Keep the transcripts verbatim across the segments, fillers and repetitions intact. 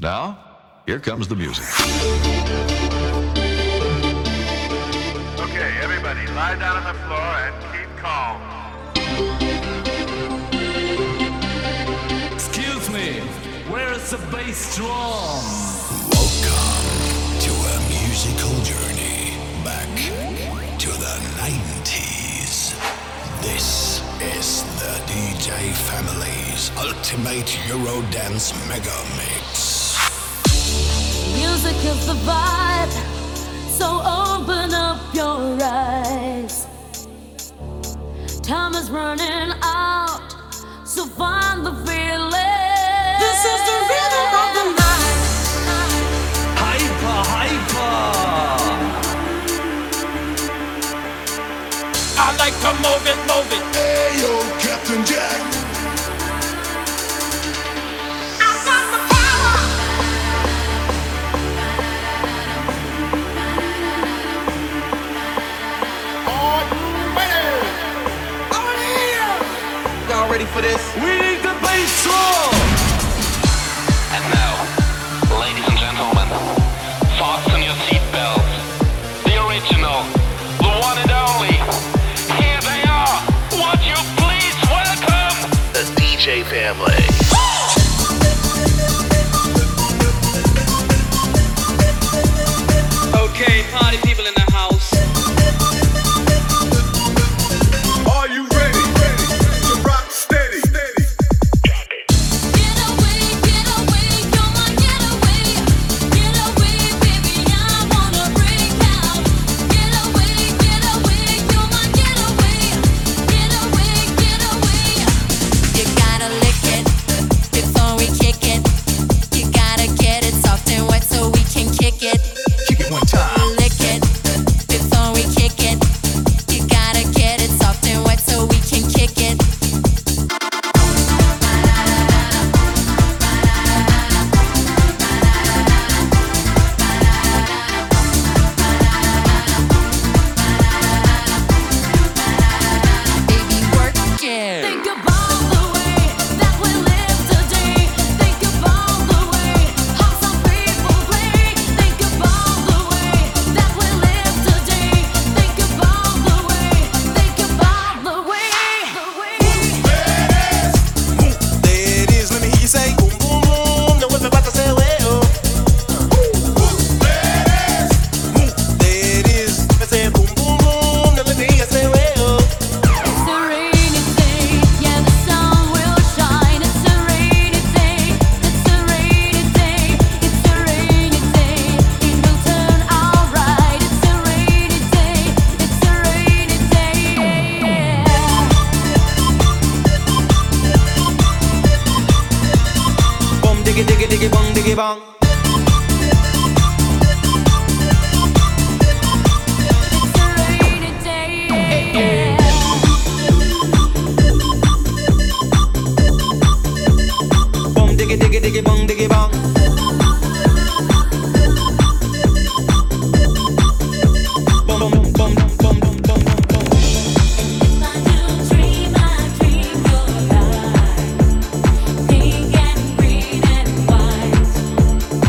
Now, here comes the music. Okay, everybody, lie down on the floor and keep calm. Excuse me, where is the bass drum? Welcome to a musical journey back to the nineties. This is the D J Family's Ultimate Eurodance Mega Mix. Music is the vibe, so open up your eyes. Time is running out, so find the feeling. This is the rhythm of the night. Hyper, hyper. I like to move it, move it. Hey yo, Captain Jack. Y'all ready for this? We need the bass drum. And now, ladies and gentlemen, fasten your seatbelts. The original, the one and only. Here they are. Would you please welcome the D J Family. Okay, party people in the house. Are you ready? Ready to rock steady? Steady. Get away, get away, come on, get away. Get away, baby, I wanna break out. Get away, get away, come on, get away. Get away, get away. You gotta lick it before we kick it. You gotta get it soft and wet so we can kick it. Kick it one time. Lick it before we kick it. You gotta get it soft and wet so we can kick it. Baby, work it. Think about the way that we live today. Think about the way how some people play. Think about the way that we live today. Think about the way. Think about the way. There it is, let me hear you say boom, boom, boom. Know what I'm about to say, well. There it is, I say boom, boom, boom. Now let me hear you say, well. It's a rainy day, yeah, the sun will shine. It's a rainy day, it's a rainy day, it's a rainy day. It will turn out right. It's a rainy day, it's a rainy day. Boom, diggy, diggy, diggy, bong, diggy, bong. It's a rainy day. Boom, diggy, diggy, diggy, bong, diggy, bong. Boom, boom, boom, boom, boom, boom, boom, boom. I do dream, I dream your eyes, pink and green and white.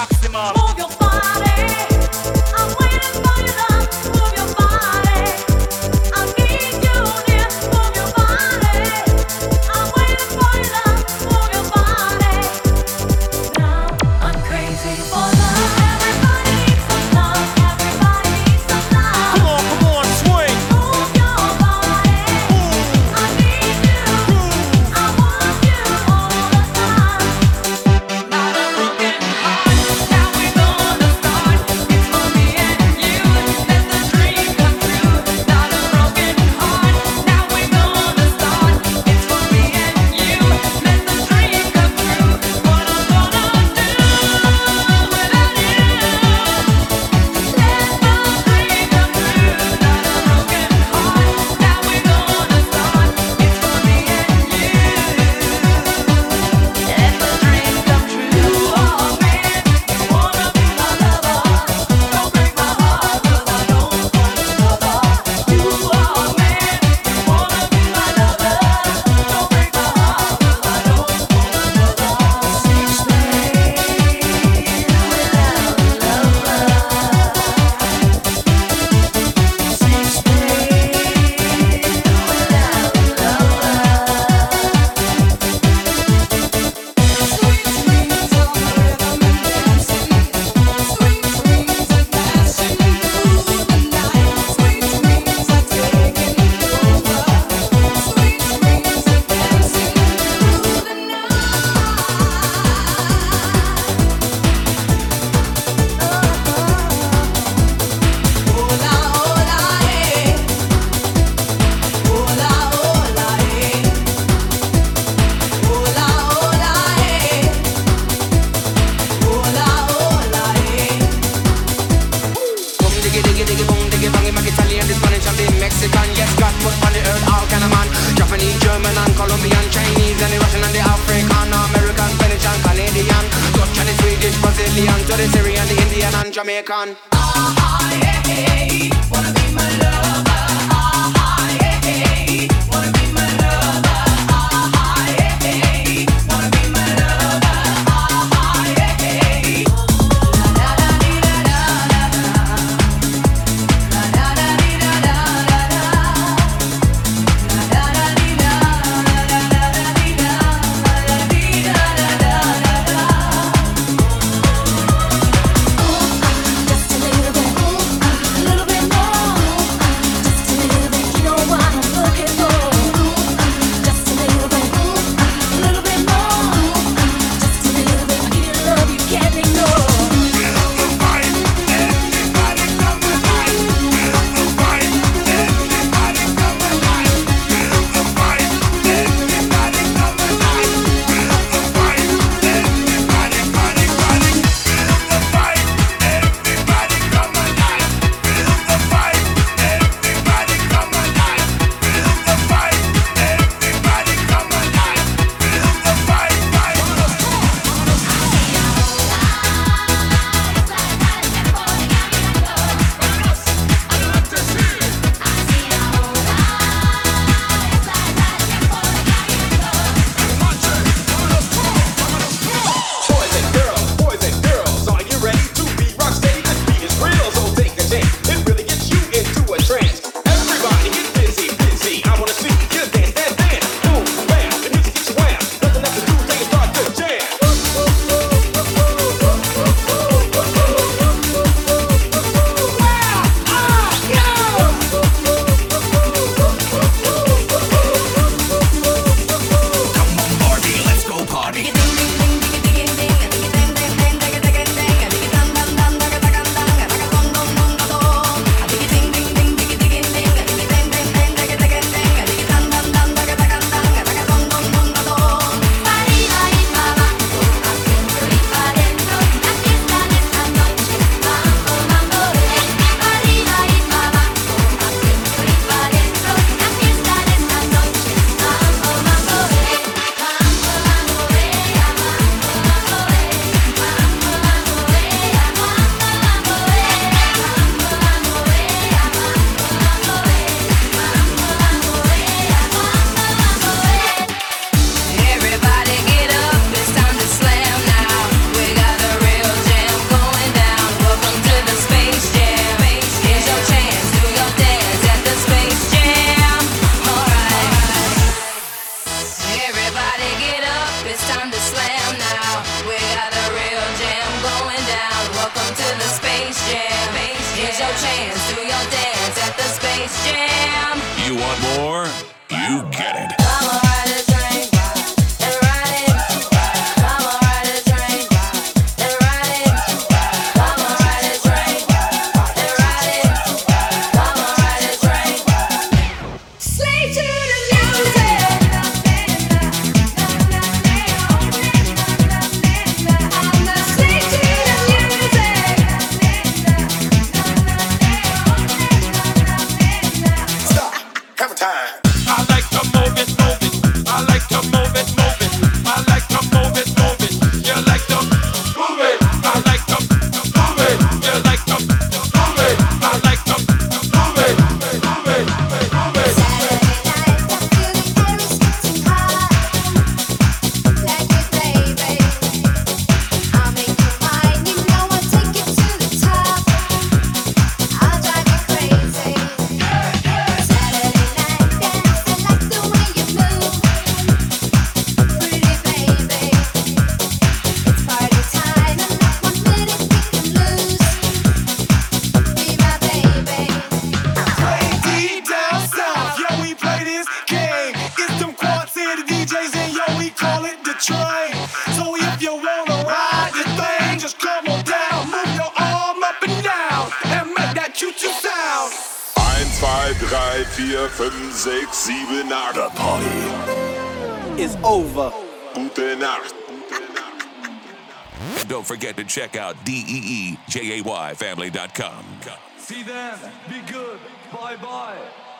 maximum. Move your body. I'm waiting for your love. Move your body. I need you near. Move your body. I'm waiting for your love. Move your body. Now I'm crazy for love. Everybody needs some love. Everybody needs some love. Come on, come on, swing. Move your body. I need you. I want you all the time. Not a broken heart. Now we're gonna start. It's for me and you. Let the dream come true. Not a broken heart. Now we're gonna start. It's for me and you. Let the dream come true. What I'm gonna do without you? Let the dream come true. Not a broken heart. Now we're gonna start. It's for me and you. Let the dream come true. Oh man, you wanna be my lover? Don't break my heart 'cause I don't want another. You, oh man, you wanna be my lover? Don't break my heart 'cause I don't want another. Six days without a lover. Six days without a lover. Sweet dreams of rhythm and dancing, sweet dreams of passing through the night, sweet dreams of taking over, sweet dreams of dancing through the night. Hola, hola, eh. Hola, hola, eh. Hola, hola, eh. Hola, hola, eh. Boom diggy diggy diggy boom diggy bang back Italian, the Spanish and the Mexican. Yes, God put on the earth all kind of man. Japanese, German and Colombian, Chinese and the Russian and the African, American, Venetian, Canadian, Dutch and the Swedish, Brazilian, to the Syrian, the Indian and Jamaican. Just a little bit, a little bit more. chance to your dance at the Space Jam. You want more? You get it. Come on, ride a train and ride it. Come on, ride a train and ride it. Come on, ride a train and ride it. Come on, ride a train. Slave to the music. I'm a slave to the music. Stop. Have a time. I like to move it, move it. I like to move it, move it. I like to move it, move it. You like to move it. I like to move it. You like to move it. I like to move it, move it, move it. Deep down south, yo, we play this game. It's them Quad City D Js and yo, we call it the train. So if you wanna ride this thing, just come on down, move your arm up and down, and make that choo-choo sound. eins, zwei, drei, vier, fünf, sechs, sieben, acht. The party It's over. Gute Nacht. And don't forget to check out D E E J A Y family dot com. See them. Be good. Bye bye.